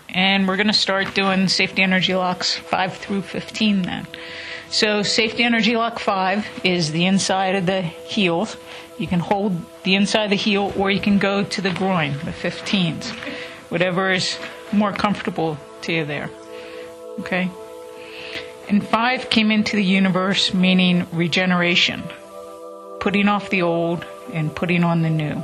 And we're going to start doing safety energy locks 5 through 15 then. So safety energy lock 5 is the inside of the heels. You can hold the inside of the heel or you can go to the groin, the 15s. Whatever is more comfortable to you there. Okay? And 5 came into the universe meaning regeneration. Putting off the old and putting on the new.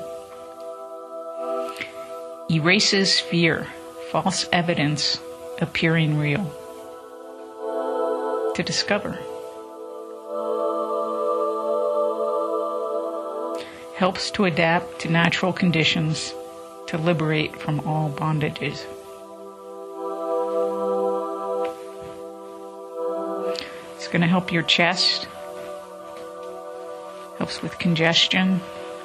Erases fear, false evidence appearing real. To discover. Helps to adapt to natural conditions, to liberate from all bondages. It's going to help your chest. Helps with congestion,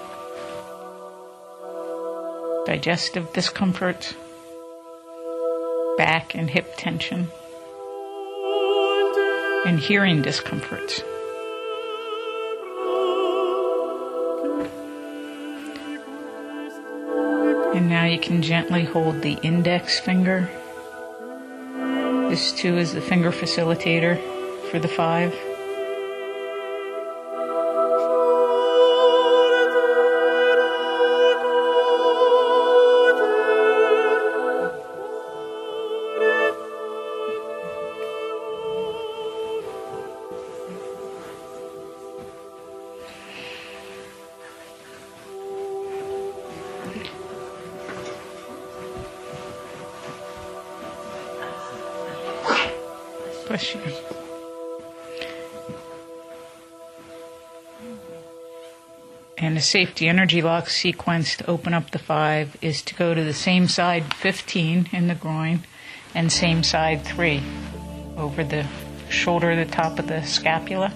digestive discomfort, back and hip tension, and hearing discomforts. And now you can gently hold the index finger. This too is the finger facilitator for the 5. Bless you. And the safety energy lock sequence to open up the 5 is to go to the same side 15 in the groin and same side 3 over the shoulder, the top of the scapula.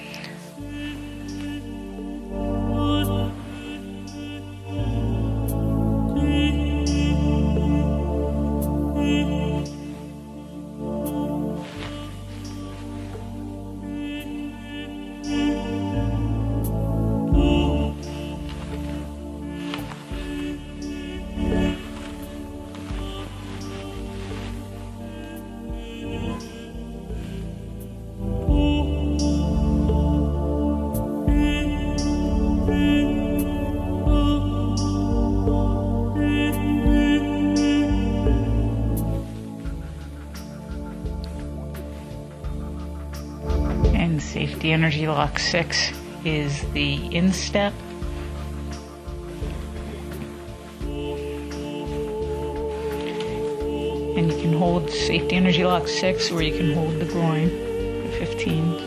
Safety energy lock 6 is the instep. And you can hold safety energy lock 6 or you can hold the groin, the 15.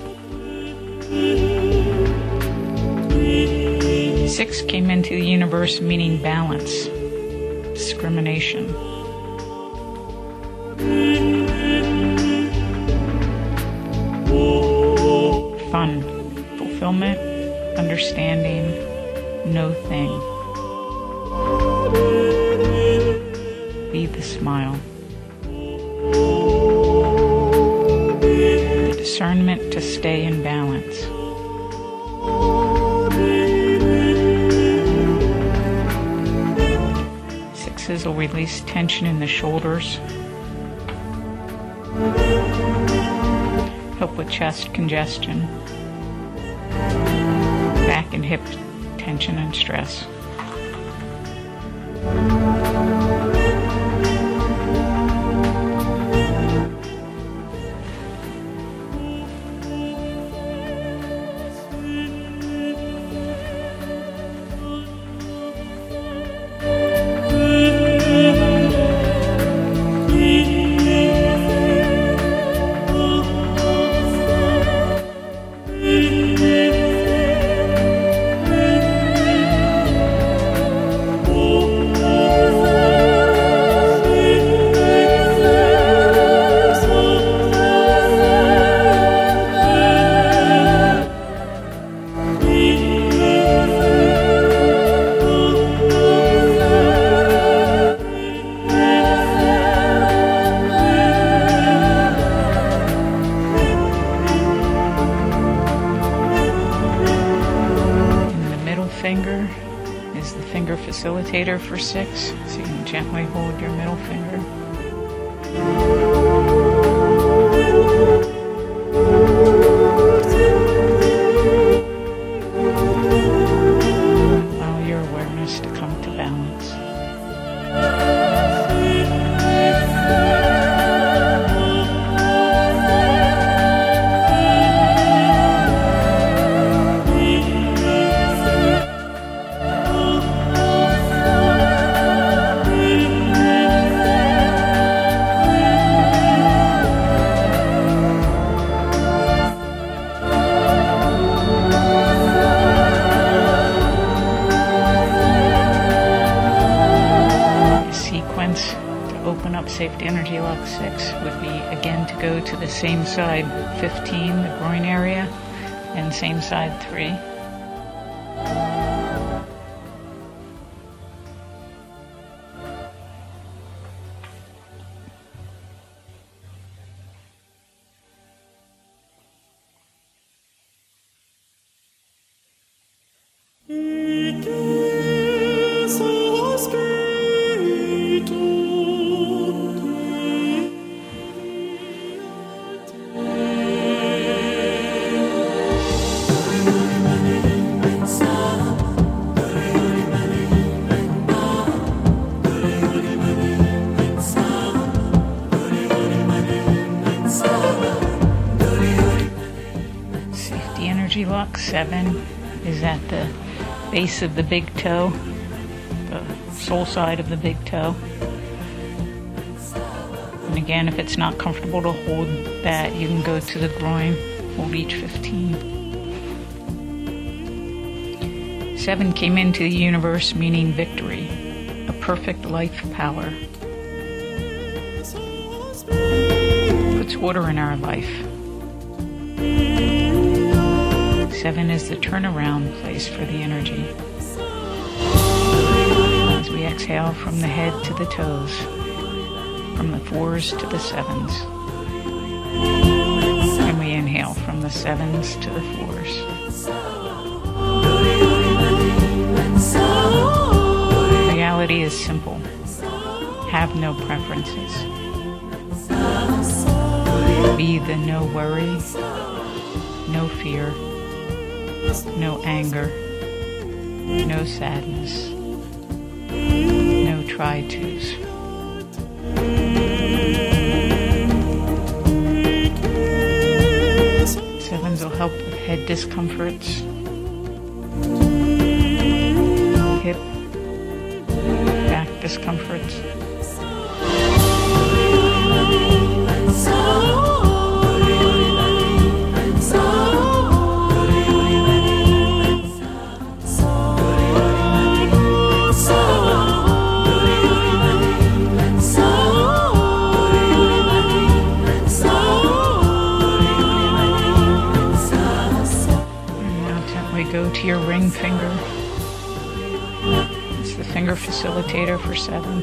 6 came into the universe meaning balance, discrimination. Fun, fulfillment, understanding, no thing. Be the smile. The discernment to stay in balance. Sixes will release tension in the shoulders. Help with chest congestion, back and hip tension and stress. Facilitator for 6, so you can gently hold your middle finger. up safety energy lock 6 would be, again, to go to the same side 15, the groin area, and same side 3. Energy lock 7 is at the base of the big toe, the sole side of the big toe. And again, if it's not comfortable to hold that, you can go to the groin, hold each 15. 7 came into the universe meaning victory, a perfect life power. Puts order in our life. 7 is the turnaround place for the energy. As we exhale from the head to the toes, from the 4s to the 7s. And we inhale from the 7s to the 4s. Reality is simple. Have no preferences. Be the no worry, no fear, no anger, no sadness, no try-tos. Sevens will help with head discomforts, hip, back discomforts. Go to your ring finger. It's the finger facilitator for 7.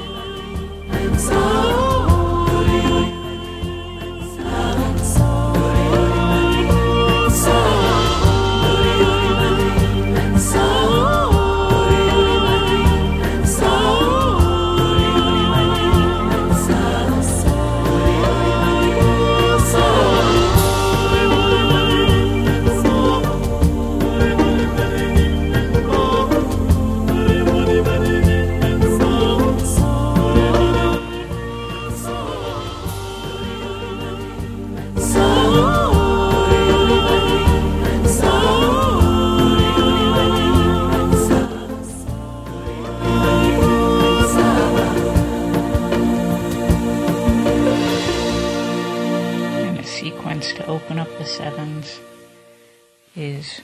To open up the 7s is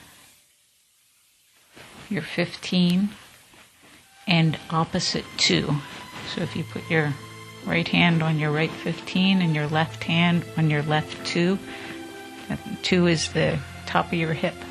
your 15 and opposite 2. So if you put your right hand on your right 15 and your left hand on your left 2, 2 is the top of your hip.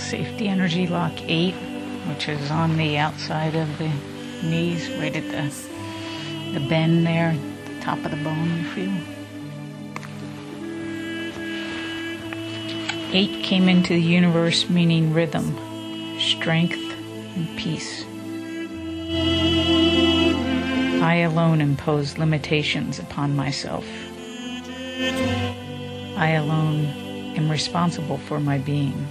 Safety Energy Lock 8, which is on the outside of the knees, right at the bend there, the top of the bone, you feel. 8 came into the universe meaning rhythm, strength, and peace. I alone impose limitations upon myself. I alone am responsible for my being.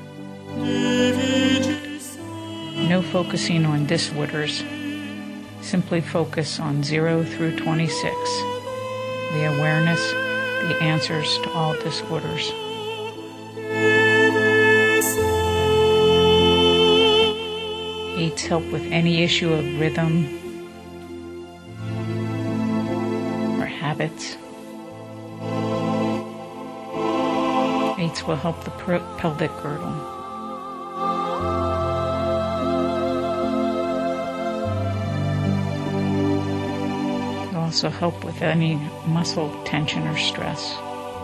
No focusing on disorders. Simply focus on 0 through 26. The awareness, the answers to all disorders. Eights help with any issue of rhythm or habits. Eights will help the pelvic girdle. They'll also help with any muscle tension or stress.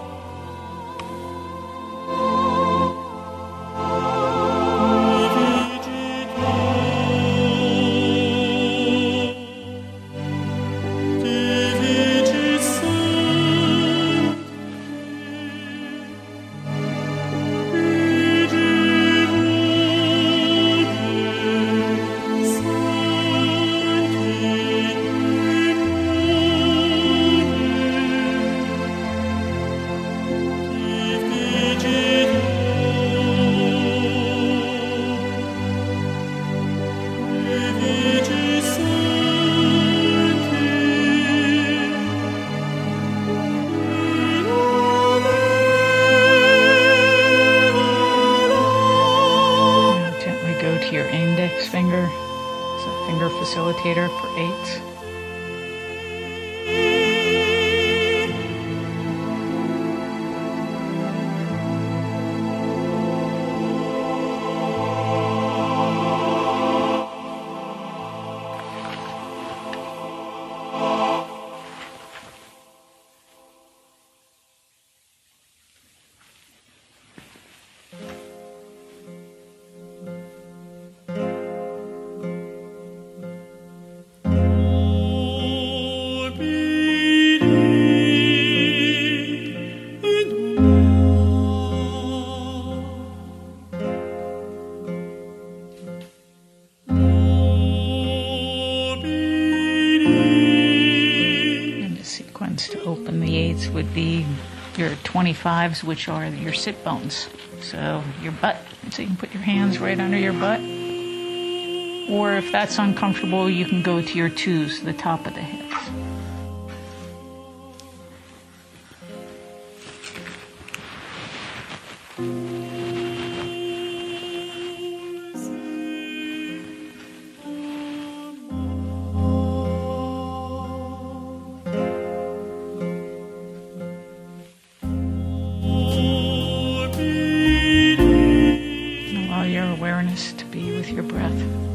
Your index finger is a finger facilitator for eights. To open the eights would be your 25s, which are your sit bones. So your butt, so you can put your hands right under your butt. Or if that's uncomfortable, you can go to your 2s, the top of the hips. Awareness to be with your breath.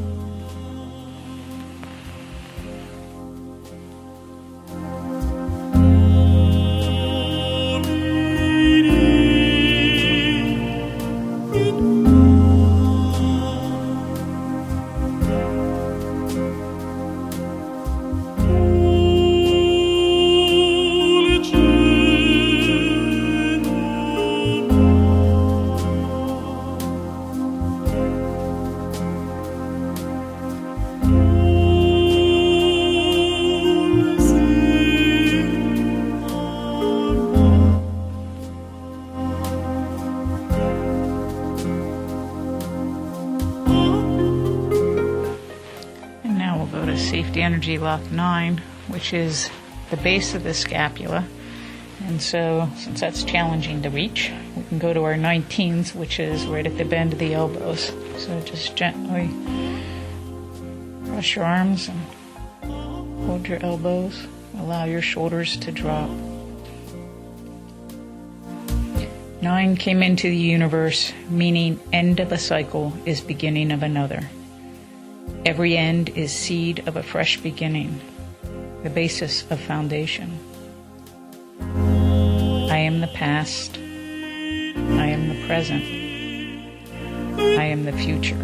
Safety Energy Lock 9, which is the base of the scapula. And so, since that's challenging to reach, we can go to our 19s, which is right at the bend of the elbows. So just gently cross your arms and hold your elbows. Allow your shoulders to drop. 9 came into the universe, meaning end of a cycle is beginning of another. Every end is seed of a fresh beginning, the basis of foundation. I am the past. I am the present. I am the future.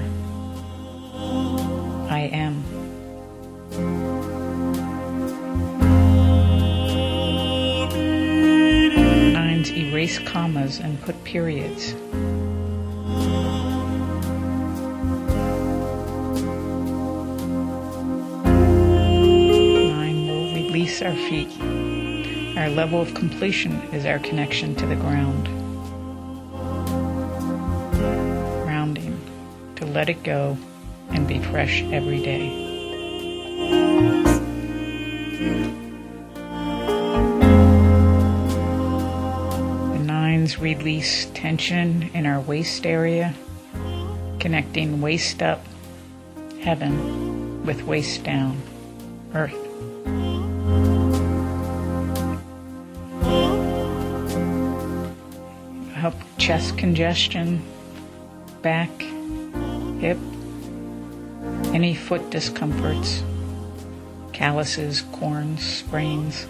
I am. Nines erase commas and put periods. Nine will release our feet. Our level of completion is our connection to the ground. Grounding, to let it go and be fresh every day. The nines release tension in our waist area, connecting waist up, heaven, with waist down, earth. Help chest congestion, back, hip, any foot discomforts, calluses, corns, sprains.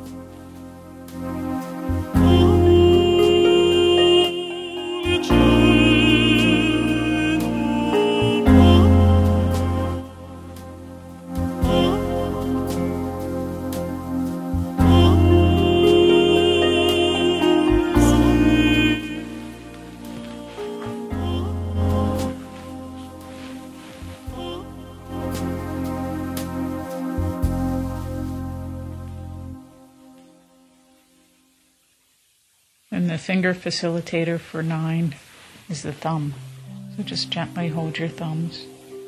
And the finger facilitator for 9 is the thumb. So just gently hold your thumbs.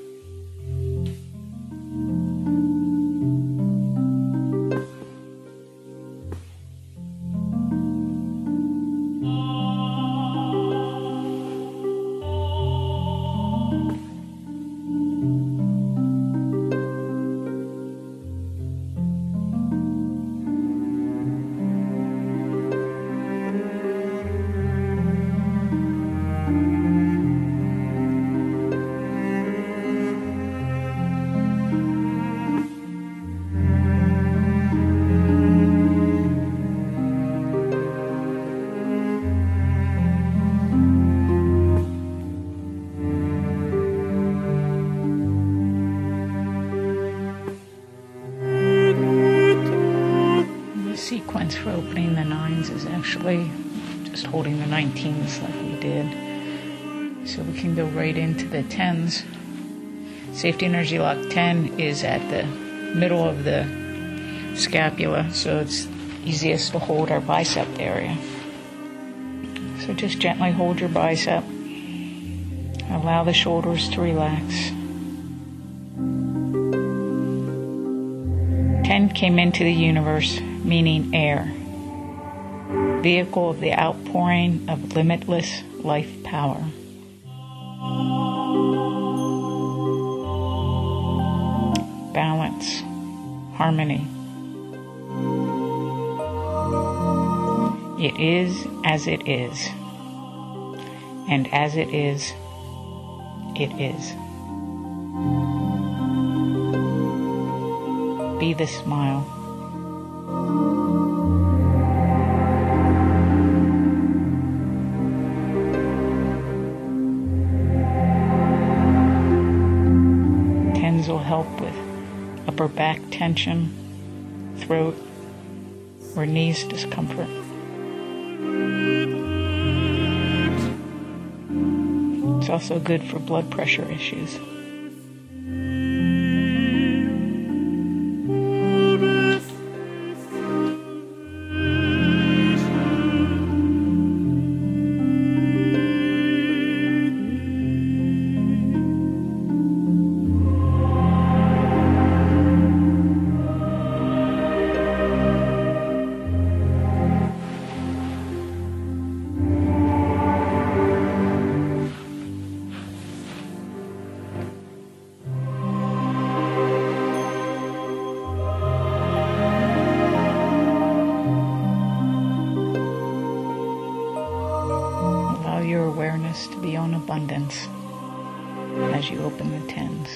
Sequence for opening the 9s is actually just holding the 19s like we did. So we can go right into the 10s. Safety Energy Lock 10 is at the middle of the scapula, so it's easiest to hold our bicep area. So just gently hold your bicep. Allow the shoulders to relax. 10 came into the universe meaning air, vehicle of the outpouring of limitless life power. Balance, harmony. It is as it is, and as it is, it is. Be the smile. Tens will help with upper back tension, throat, or knees discomfort. It's also good for blood pressure issues. Your awareness to be on abundance as you open the 10s.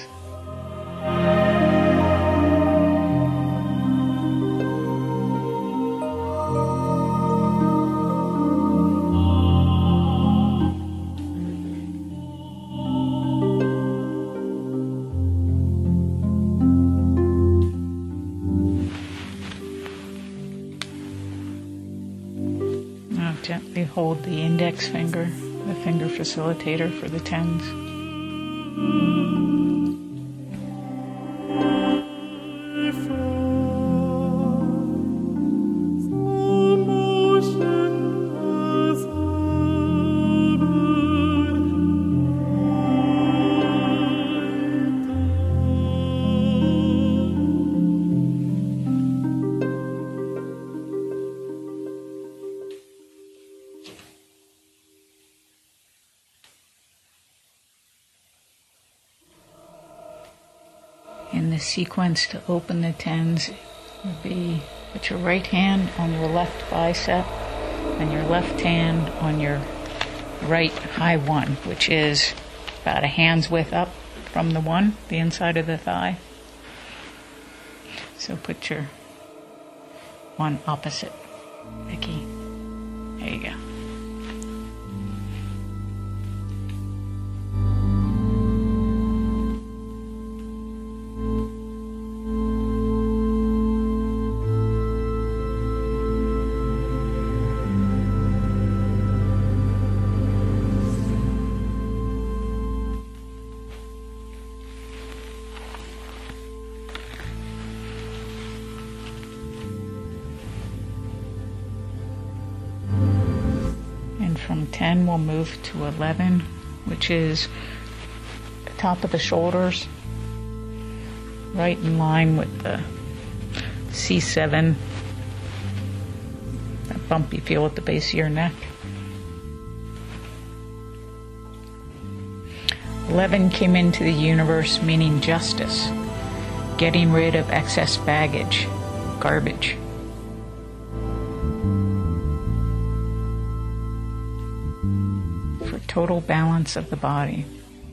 hold the index finger, the finger facilitator for the tens. In the sequence to open the tens would be put your right hand on your left bicep and your left hand on your right high one, which is about a hand's width up from the one, the inside of the thigh. So put your one opposite, Vicky. There you go. From 10, we'll move to 11, which is the top of the shoulders, right in line with the C7, that bump you feel at the base of your neck. 11 came into the universe meaning justice, getting rid of excess baggage, garbage. Total balance of the body.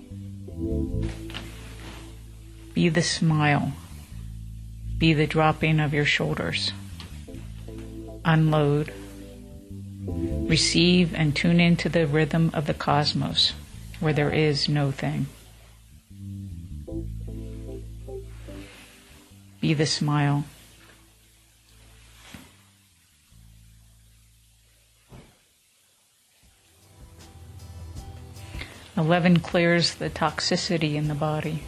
Be the smile. Be the dropping of your shoulders. Unload. Receive and tune into the rhythm of the cosmos, where there is no thing. Be the smile. Eleven clears the toxicity in the body.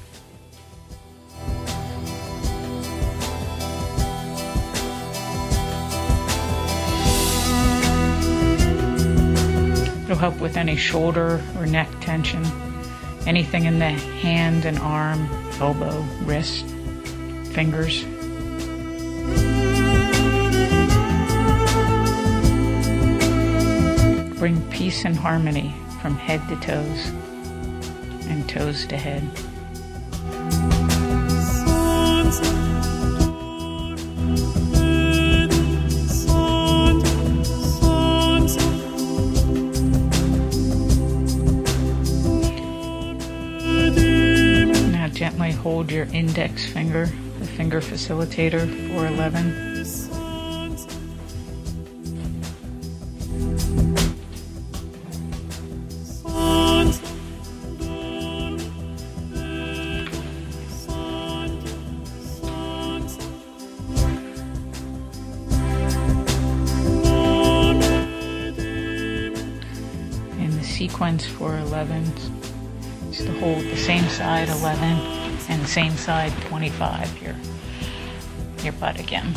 It'll help with any shoulder or neck tension, anything in the hand and arm, elbow, wrist, fingers. Bring peace and harmony from head to toes and toes to head. Now gently hold your index finger, the finger facilitator for 11. Sequence for 11 is to hold the same side 11 and the same side 25, your butt again.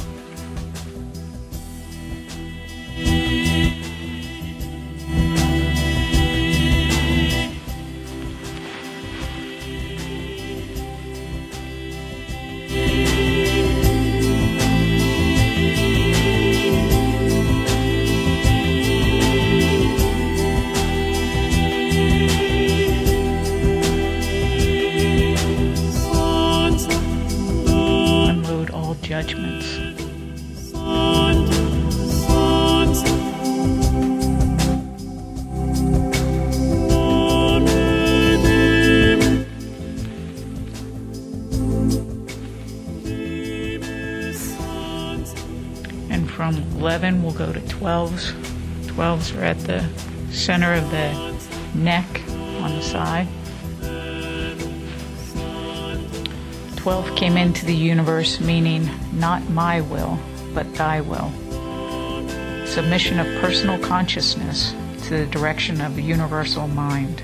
Judgments. And from 11 we'll go to 12s. 12s are at the center of the neck on the side. 12 came into the universe meaning not my will, but thy will. Submission of personal consciousness to the direction of the universal mind.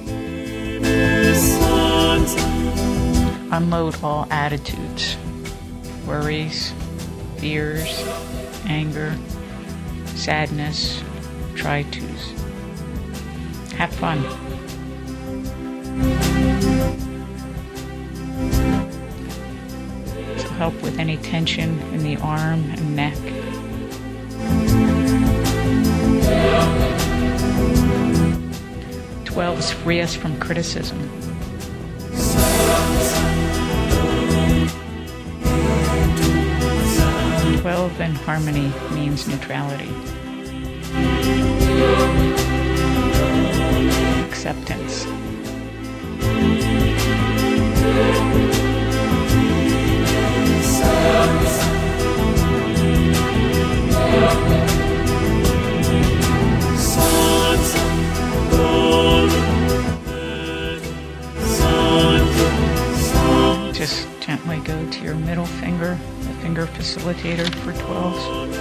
Unload all attitudes, worries, fears, anger, sadness, try-tos. Have fun. This will help with any tension in the arm and neck. Twelves free us from criticism. 12 in harmony means neutrality. Acceptance. Just gently go to your middle finger, the finger facilitator for 12s.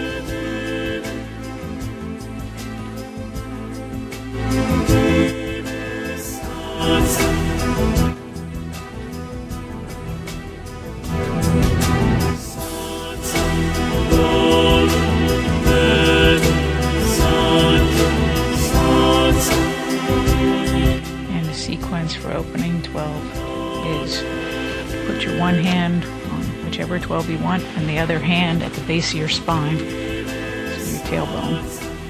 And the sequence for opening 12 is put your one hand on whichever 12 you want and the other hand at the base of your spine, so your tailbone.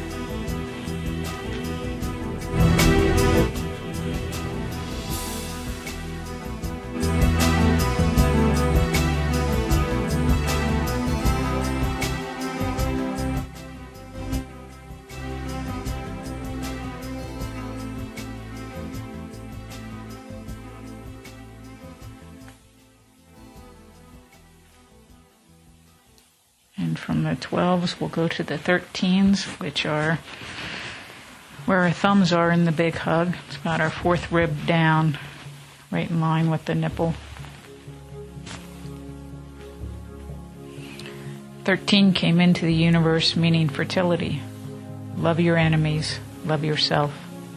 And from the 12s, we'll go to the 13s, which are where our thumbs are in the big hug. It's about our fourth rib down, right in line with the nipple. 13 came into the universe meaning fertility. Love your enemies, love yourself.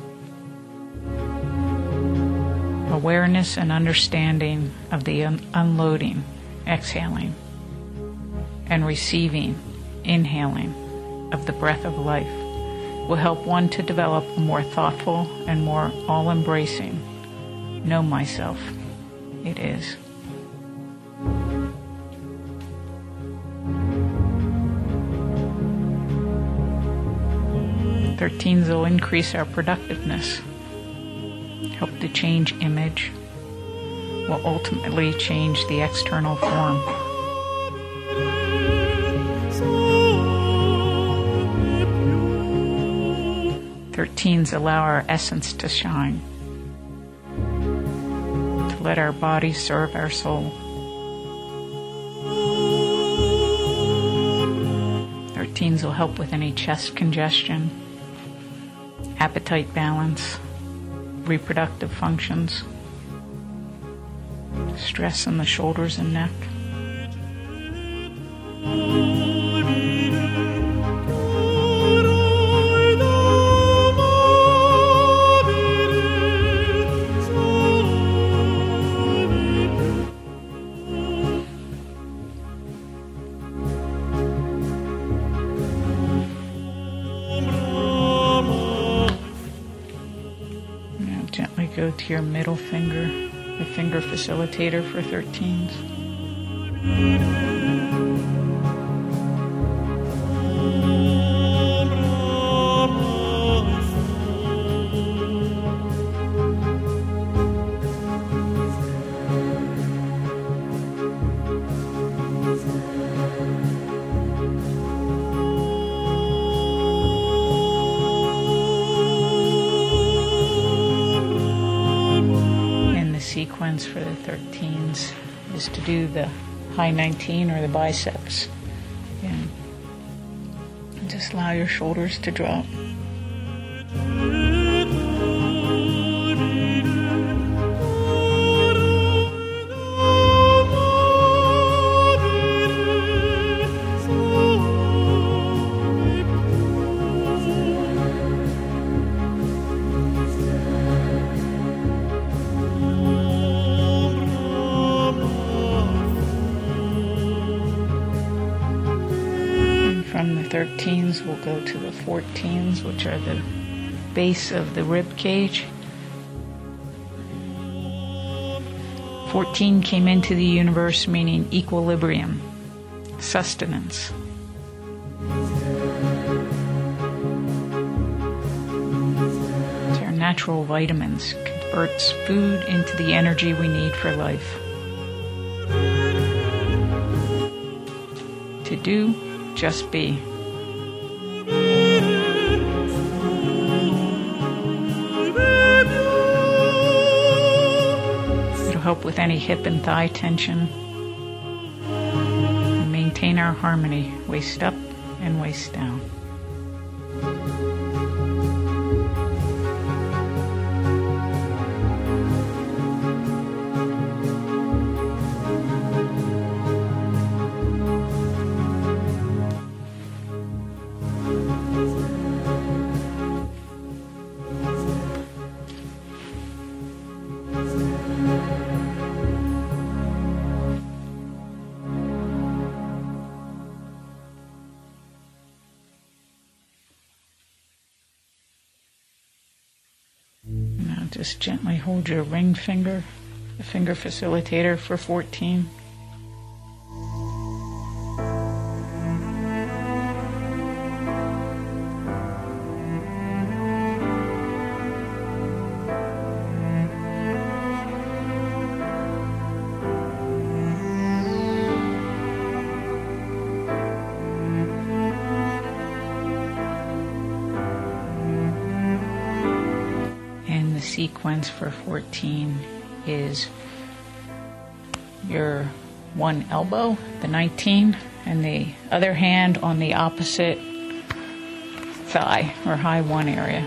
Awareness and understanding of the unloading, exhaling, and receiving, inhaling of the breath of life will help one to develop a more thoughtful and more all-embracing know myself. It is. Thirteens will increase our productiveness, help to change image, will ultimately change the external form. 13s allow our essence to shine, to let our body serve our soul. 13s will help with any chest congestion, appetite balance, reproductive functions, stress in the shoulders and neck. Gently go to your middle finger, the finger facilitator for 13s. Sequence for the 13s is to do the high 19 or the biceps. And just allow your shoulders to drop. 13s, we'll go to the 14s, which are the base of the rib cage. 14 came into the universe meaning equilibrium, sustenance. It's our natural vitamins, converts food into the energy we need for life. To do, just be. It'll help with any hip and thigh tension. And maintain our harmony, waist up and waist down. Just gently hold your ring finger, the finger facilitator for 14. Sequence for 14 is your one elbow, the 19, and the other hand on the opposite thigh or high 1 area.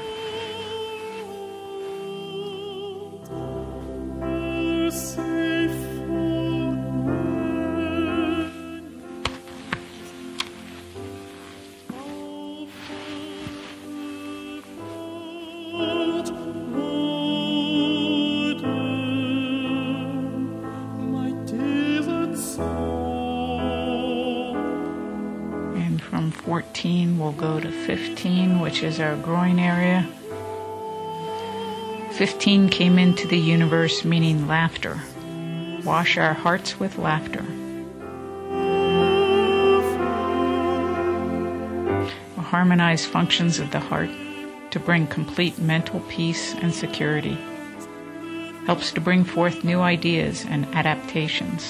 From 14, we'll go to 15, which is our groin area. 15 came into the universe meaning laughter. Wash our hearts with laughter. We'll harmonize functions of the heart to bring complete mental peace and security. Helps to bring forth new ideas and adaptations.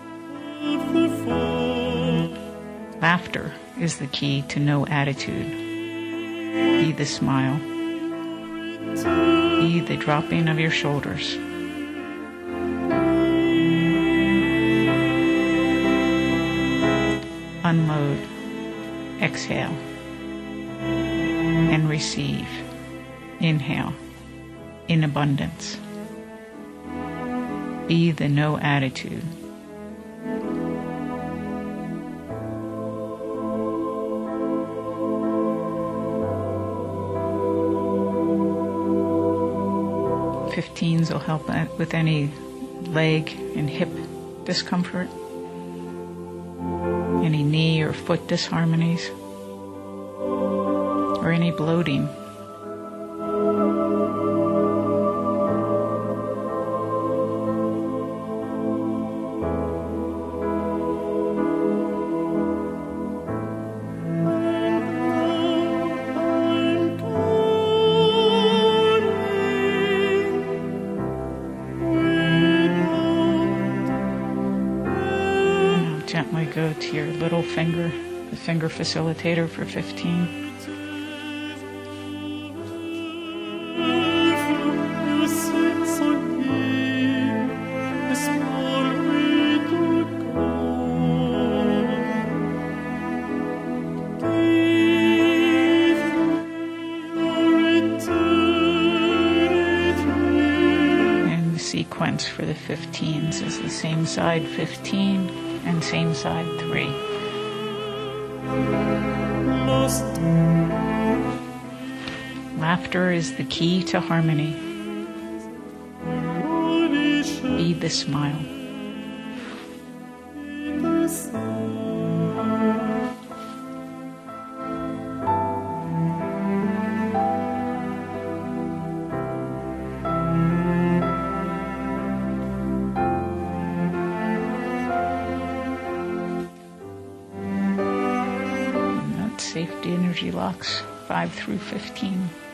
Laughter is the key to no attitude. Be the smile. Be the dropping of your shoulders. Unload. Exhale. And receive. Inhale. In abundance. Be the no attitude. Fifteens will help with any leg and hip discomfort, any knee or foot disharmonies, or any bloating. Gently go to your little finger, the finger facilitator for 15. And the sequence for the 15s is the same side 15 and same side 3. Laughter is the key to harmony. Be the smile. energy locks 5 through 15.